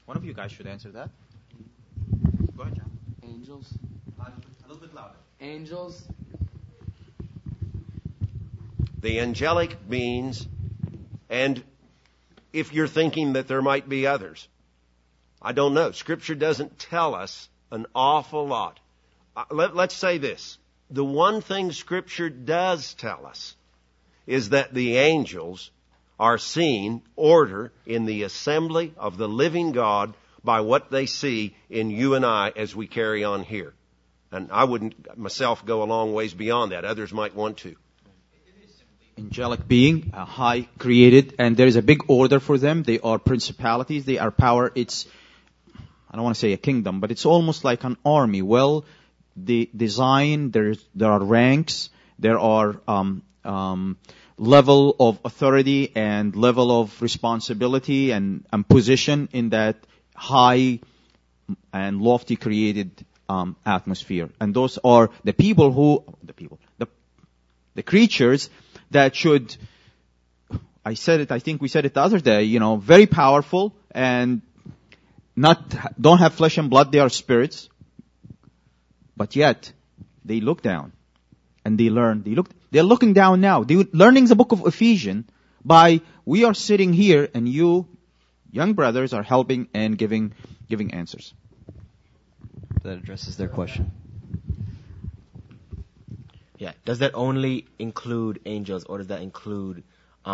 One of you guys should answer that. Go ahead, John. Angels. A little bit louder. Angels. The angelic beings, and if you're thinking that there might be others, I don't know. Scripture doesn't tell us an awful lot. Let's say this. The one thing Scripture does tell us is that the angels are seeing order in the assembly of the living God by what they see in you and I as we carry on here. And I wouldn't myself go a long ways beyond that. Others might want to. Angelic being, high created, and there is a big order for them. They are principalities, they are power. It's, I don't want to say a kingdom, but it's almost like an army. Well, the design, there are ranks, there are level of authority and level of responsibility and position in that high and lofty created atmosphere. And those are the creatures that should, I think we said it the other day, very powerful and don't have flesh and blood, they are spirits. But yet, they look down and they learn. They're looking down now. They're learning the book of Ephesians we are sitting here and you, young brothers, are helping and giving answers. That addresses their question. Yeah. Does that only include angels, or does that include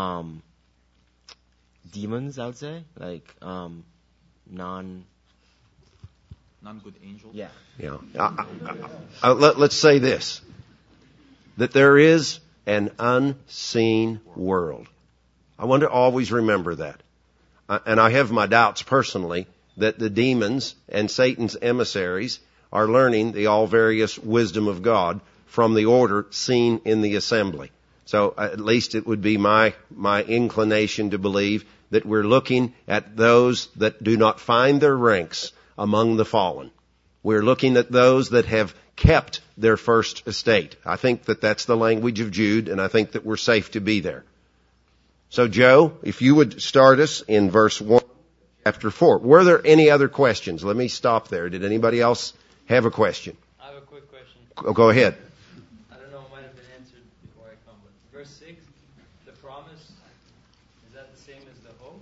demons, I would say? Like non-good angels? Yeah. Let's say this, that there is an unseen world. I want to always remember that. And I have my doubts personally that the demons and Satan's emissaries are learning the all various wisdom of God from the order seen in the assembly. So at least it would be my inclination to believe that we're looking at those that do not find their ranks among the fallen. We're looking at those that have kept their first estate. I think that that's the language of Jude, and I think that we're safe to be there. So Joe, if you would start us in verse 1, chapter 4. Were there any other questions? Let me stop there. Did anybody else have a question? I have a quick question. Go ahead. I don't know, it might have been answered before I come, but verse 6, the promise, is that the same as the hope?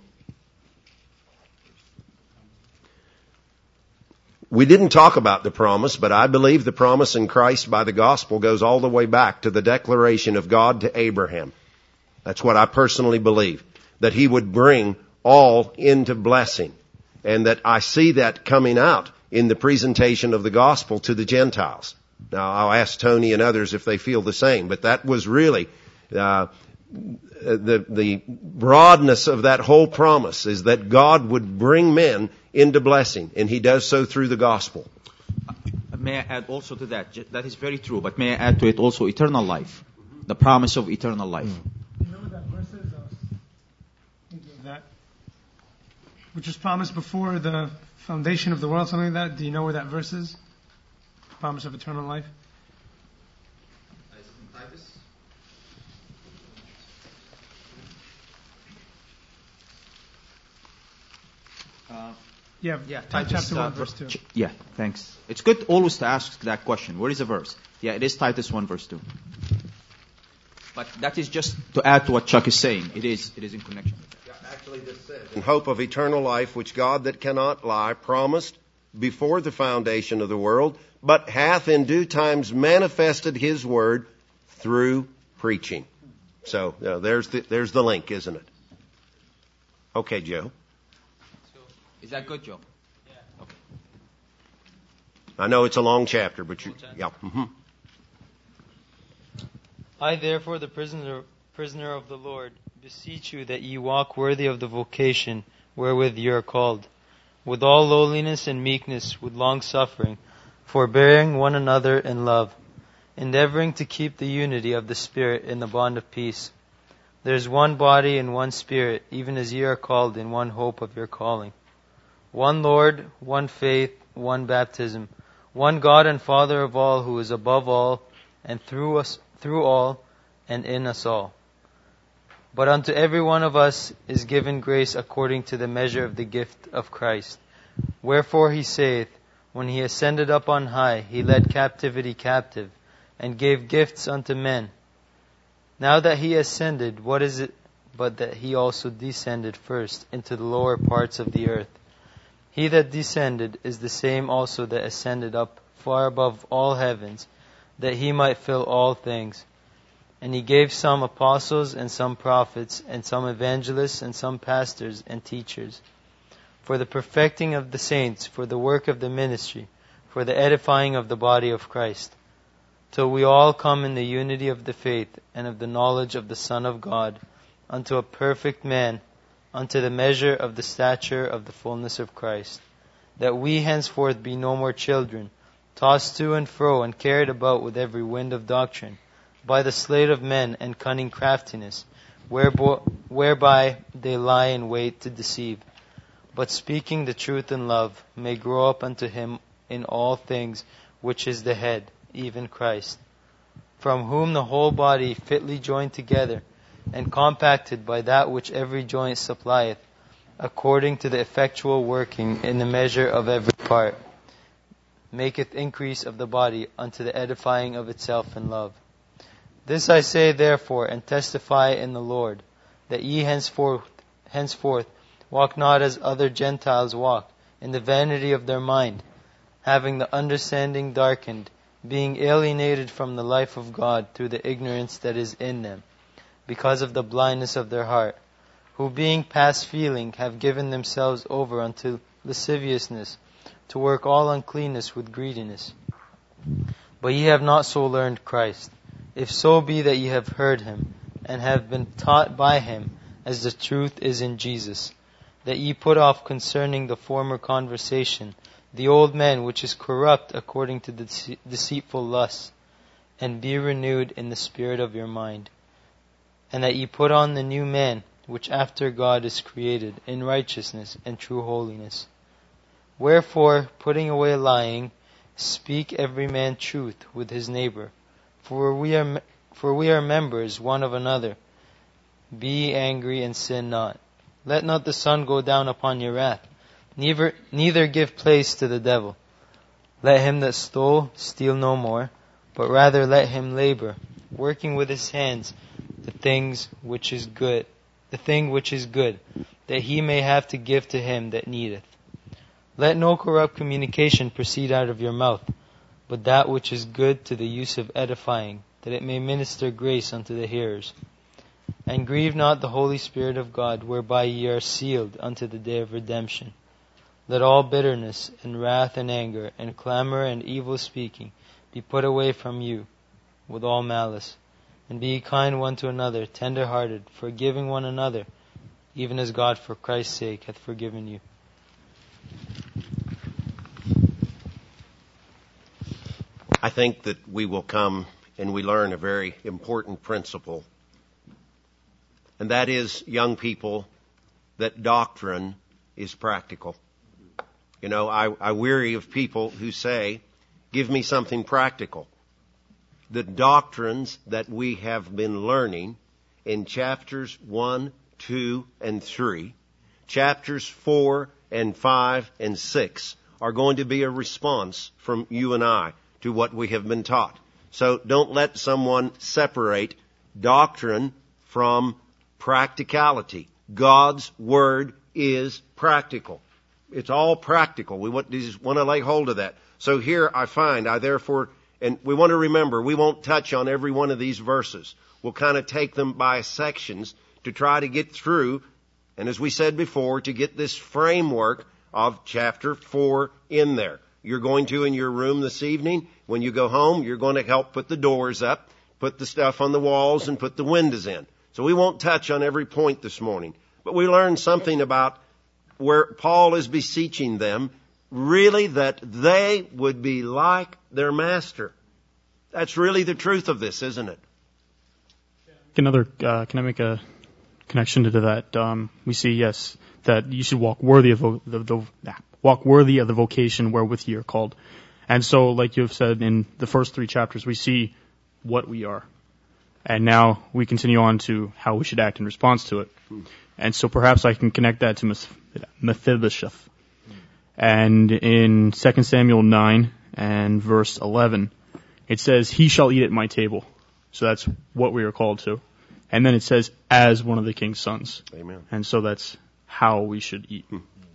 We didn't talk about the promise, but I believe the promise in Christ by the gospel goes all the way back to the declaration of God to Abraham. That's what I personally believe, that he would bring all into blessing, and that I see that coming out in the presentation of the gospel to the Gentiles. Now, I'll ask Tony and others if they feel the same, but that was really the broadness of that whole promise, is that God would bring men into blessing, and he does so through the gospel. May I add also to that? That is very true, but may I add to it also eternal life, the promise of eternal life. You know what that verse is? That which was promised before the foundation of the world, something like that. Do you know where that verse is? Promise of eternal life. Titus? Titus chapter 1, verse 2. Yeah, thanks. It's good always to ask that question. Where is the verse? Yeah, it is Titus 1, verse 2. But that is just to add to what Chuck is saying. It is in connection with that. Actually, this says, in hope of eternal life, which God that cannot lie promised before the foundation of the world, but hath in due times manifested his word through preaching. So there's the link, isn't it? Okay, Joe. So, is that good, Joe? Yeah. Okay. I know it's a long chapter, but yeah. Mm-hmm. I therefore, the prisoner of the Lord, beseech you that ye walk worthy of the vocation wherewith ye are called, with all lowliness and meekness, with long suffering, forbearing one another in love, endeavoring to keep the unity of the Spirit in the bond of peace. There is one body and one Spirit, even as ye are called in one hope of your calling. One Lord, one faith, one baptism, one God and Father of all, who is above all, and through all, and in us all. But unto every one of us is given grace according to the measure of the gift of Christ. Wherefore he saith, when he ascended up on high, he led captivity captive, and gave gifts unto men. Now that he ascended, what is it but that he also descended first into the lower parts of the earth? He that descended is the same also that ascended up far above all heavens, that he might fill all things. And he gave some apostles, and some prophets, and some evangelists, and some pastors and teachers, for the perfecting of the saints, for the work of the ministry, for the edifying of the body of Christ, till we all come in the unity of the faith and of the knowledge of the Son of God, unto a perfect man, unto the measure of the stature of the fullness of Christ, that we henceforth be no more children, tossed to and fro and carried about with every wind of doctrine, by the sleight of men and cunning craftiness, whereby they lie in wait to deceive, but speaking the truth in love, may grow up unto him in all things which is the head, even Christ, from whom the whole body fitly joined together, and compacted by that which every joint supplieth, according to the effectual working in the measure of every part, maketh increase of the body unto the edifying of itself in love. This I say therefore, and testify in the Lord, that ye henceforth walk not as other Gentiles walk, in the vanity of their mind, having the understanding darkened, being alienated from the life of God through the ignorance that is in them, because of the blindness of their heart, who being past feeling have given themselves over unto lasciviousness, to work all uncleanness with greediness. But ye have not so learned Christ, if so be that ye have heard him, and have been taught by him, as the truth is in Jesus, that ye put off concerning the former conversation the old man which is corrupt according to the deceitful lusts, and be renewed in the spirit of your mind, and that ye put on the new man, which after God is created, in righteousness and true holiness. Wherefore, putting away lying, speak every man truth with his neighbor, for we are members one of another. Be ye angry and sin not. Let not the sun go down upon your wrath, neither give place to the devil. Let him that stole steal no more, but rather let him labor, working with his hands the thing which is good, that he may have to give to him that needeth. Let no corrupt communication proceed out of your mouth, but that which is good to the use of edifying, that it may minister grace unto the hearers. And grieve not the Holy Spirit of God, whereby ye are sealed unto the day of redemption. Let all bitterness, and wrath, and anger, and clamor, and evil speaking be put away from you, with all malice. And be ye kind one to another, tender-hearted, forgiving one another, even as God for Christ's sake hath forgiven you. I think that we will come and we learn a very important principle. And that is, young people, that doctrine is practical. You know, I weary of people who say, give me something practical. The doctrines that we have been learning in chapters 1, 2, and 3, chapters 4 and 5 and 6 are going to be a response from you and I to what we have been taught. So don't let someone separate doctrine from practicality. God's Word is practical. It's all practical. We just want to lay hold of that. So here I therefore, and we want to remember, we won't touch on every one of these verses. We'll kind of take them by sections to try to get through, and as we said before, to get this framework of chapter 4 in there. You're going to, in your room this evening, when you go home, you're going to help put the doors up, put the stuff on the walls, and put the windows in. So we won't touch on every point this morning. But we learned something about where Paul is beseeching them, really that they would be like their master. That's really the truth of this, isn't it? Can I make a connection to that? We see, yes, that you should walk worthy of the vocation wherewith ye are called. And so, like you have said in the first 3 chapters, we see what we are. And now we continue on to how we should act in response to it. And so perhaps I can connect that to Mephibosheth. And in 2 Samuel 9 and verse 11, it says, "He shall eat at my table." So that's what we are called to. And then it says, "as one of the king's sons." Amen. And so that's how we should eat.